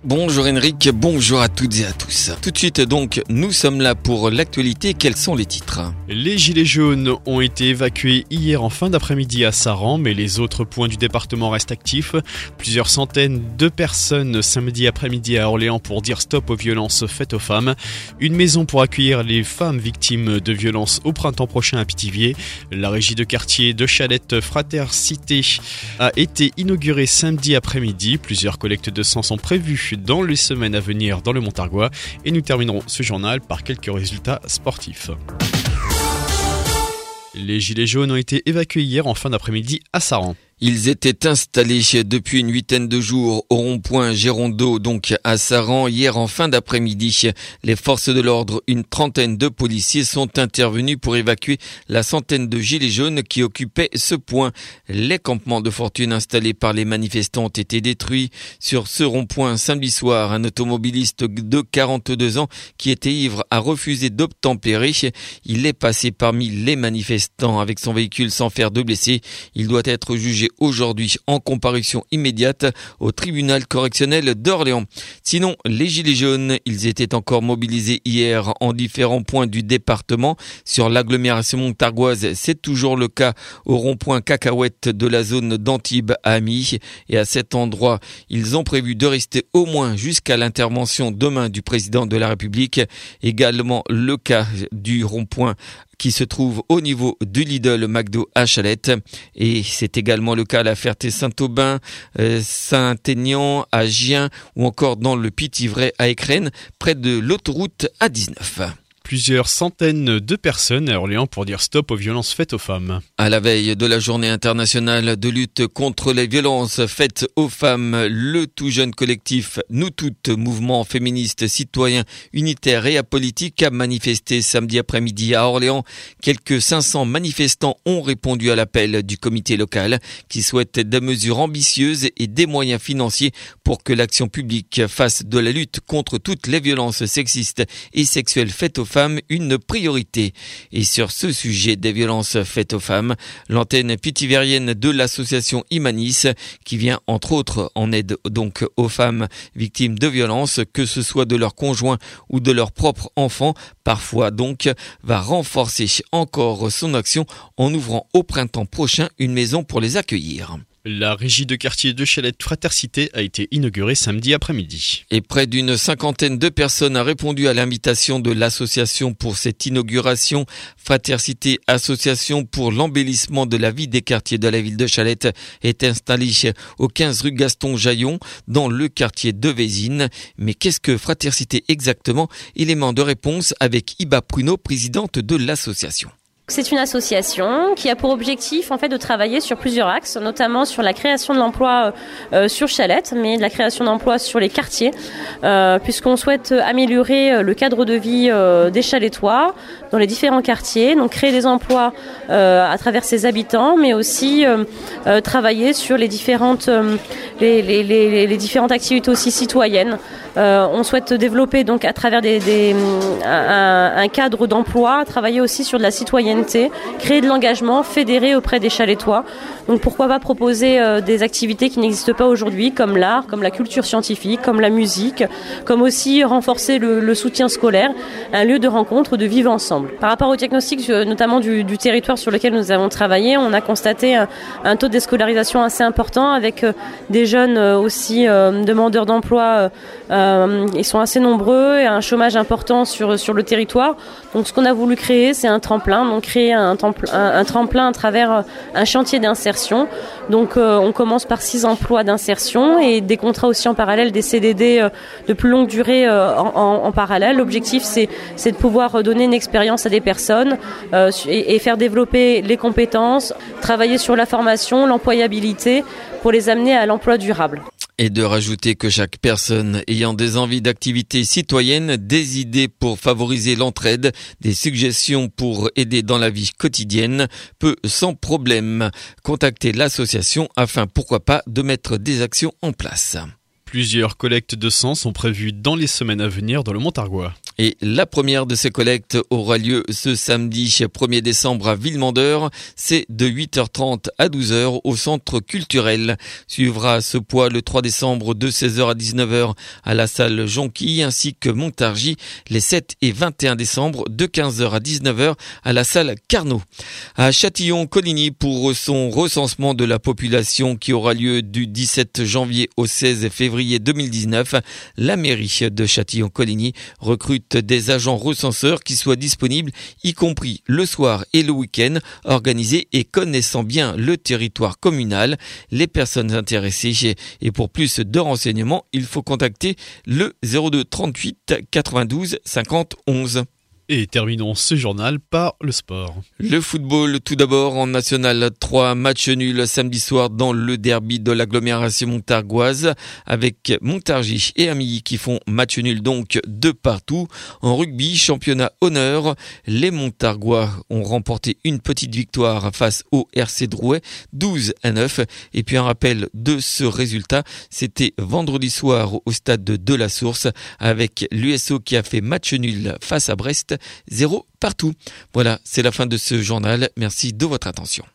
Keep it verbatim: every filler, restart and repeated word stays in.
Bonjour Henrik, bonjour à toutes et à tous. Tout de suite donc, nous sommes là pour l'actualité. Quels sont les titres ? Les gilets jaunes ont été évacués hier en fin d'après-midi à Saran, mais les autres points du département restent actifs. Plusieurs centaines de personnes samedi après-midi à Orléans pour dire stop aux violences faites aux femmes. Une maison pour accueillir les femmes victimes de violences au printemps prochain à Pithiviers. La régie de quartier de Chalette Fratercité a été inaugurée samedi après-midi. Plusieurs collectes de sang sont prévues dans les semaines à venir dans le Montargois. Et nous terminerons ce journal par quelques résultats sportifs. Les gilets jaunes ont été évacués hier en fin d'après-midi à Saran. Ils étaient installés depuis une huitaine de jours au rond-point Gérondeau, donc à Saran. Hier en fin d'après-midi, les forces de l'ordre, une trentaine de policiers sont intervenus pour évacuer la centaine de gilets jaunes qui occupaient ce point. Les campements de fortune installés par les manifestants ont été détruits. Sur ce rond-point, samedi soir, un automobiliste de quarante-deux ans qui était ivre a refusé d'obtempérer. Il est passé parmi les manifestants avec son véhicule sans faire de blessés. Il doit être jugé aujourd'hui en comparution immédiate au tribunal correctionnel d'Orléans. Sinon, les gilets jaunes, ils étaient encore mobilisés hier en différents points du département. Sur l'agglomération montargoise, c'est toujours le cas au rond-point Cacahuète de la zone d'Antibes à Amy. Et à cet endroit, ils ont prévu de rester au moins jusqu'à l'intervention demain du président de la République. Également le cas du rond-point qui se trouve au niveau du Lidl McDo à Chalette. Et c'est également le cas à la Ferté-Saint-Aubin, euh, Saint-Aignan, à Gien ou encore dans le Pithiviers à Écrennes, près de l'autoroute A dix-neuf. Plusieurs centaines de personnes à Orléans pour dire stop aux violences faites aux femmes. À la veille de la journée internationale de lutte contre les violences faites aux femmes, le tout jeune collectif Nous Toutes, mouvement féministe, citoyen, unitaire et apolitique, a manifesté samedi après-midi à Orléans. Quelques cinq cents manifestants ont répondu à l'appel du comité local qui souhaite des mesures ambitieuses et des moyens financiers pour que l'action publique fasse de la lutte contre toutes les violences sexistes et sexuelles faites aux femmes femmes une priorité. Et sur ce sujet des violences faites aux femmes, l'antenne pithiviérienne de l'association Imanis, qui vient entre autres en aide donc aux femmes victimes de violences, que ce soit de leurs conjoints ou de leurs propres enfants, parfois donc, va renforcer encore son action en ouvrant au printemps prochain une maison pour les accueillir. La régie de quartier de Chalette Fratercité a été inaugurée samedi après-midi. Et près d'une cinquantaine de personnes a répondu à l'invitation de l'association pour cette inauguration. Fratercité, association pour l'embellissement de la vie des quartiers de la ville de Chalette, est installée au quinze rue Gaston Jaillon, dans le quartier de Vézine. Mais qu'est-ce que Fratercité exactement ? Élément de réponse avec Iba Pruneau, présidente de l'association. C'est une association qui a pour objectif en fait de travailler sur plusieurs axes, notamment sur la création de l'emploi euh, sur Chalette, mais de la création d'emplois sur les quartiers, euh, puisqu'on souhaite améliorer le cadre de vie euh, des Chalettois dans les différents quartiers, donc créer des emplois euh, à travers ses habitants, mais aussi euh, euh, travailler sur les différentes euh, les, les, les, les différentes activités aussi citoyennes. Euh, on souhaite développer donc à travers des, des, un, un cadre d'emploi, travailler aussi sur de la citoyenneté, créer de l'engagement, fédérer auprès des Chalettois. Donc pourquoi pas proposer euh, des activités qui n'existent pas aujourd'hui, comme l'art, comme la culture scientifique, comme la musique, comme aussi renforcer le, le soutien scolaire, un lieu de rencontre, de vivre ensemble. Par rapport au diagnostic, notamment du, du territoire sur lequel nous avons travaillé, on a constaté un, un taux de déscolarisation assez important avec euh, des jeunes euh, aussi euh, demandeurs d'emploi. Euh, Euh, ils sont assez nombreux et un chômage important sur, sur le territoire. Donc ce qu'on a voulu créer, c'est un tremplin. Donc créer un, templ- un, un tremplin à travers un chantier d'insertion. Donc euh, on commence par six emplois d'insertion et des contrats aussi en parallèle, des C D D euh, de plus longue durée euh, en, en, en parallèle. L'objectif, c'est, c'est de pouvoir donner une expérience à des personnes euh, et, et faire développer les compétences, travailler sur la formation, l'employabilité pour les amener à l'emploi durable. Et de rajouter que chaque personne ayant des envies d'activités citoyennes, des idées pour favoriser l'entraide, des suggestions pour aider dans la vie quotidienne, peut sans problème contacter l'association afin, pourquoi pas, de mettre des actions en place. Plusieurs collectes de sang sont prévues dans les semaines à venir dans le Montargois. Et la première de ces collectes aura lieu ce samedi premier décembre à Villemandeur. C'est de huit heures trente à douze heures au centre culturel. Suivra ce poids le trois décembre de seize heures à dix-neuf heures à la salle Jonquille ainsi que Montargis les sept et vingt et un décembre de quinze heures à dix-neuf heures à la salle Carnot. À Châtillon-Coligny pour son recensement de la population qui aura lieu du dix-sept janvier au seize février deux mille dix-neuf, la mairie de Châtillon-Coligny recrute des agents recenseurs qui soient disponibles, y compris le soir et le week-end, organisés et connaissant bien le territoire communal. Les personnes intéressées et pour plus de renseignements, il faut contacter le zéro deux trente-huit quatre-vingt-douze cinquante onze. Et terminons ce journal par le sport. Le football, tout d'abord en National trois, match nul samedi soir dans le derby de l'agglomération montargoise avec Montargis et Amilly qui font match nul donc de partout. En rugby, championnat honneur, les Montargois ont remporté une petite victoire face au R C Drouet, douze à neuf. Et puis un rappel de ce résultat, c'était vendredi soir au stade de la Source avec l'U S O qui a fait match nul face à Brest, zéro partout. Voilà, c'est la fin de ce journal. Merci de votre attention.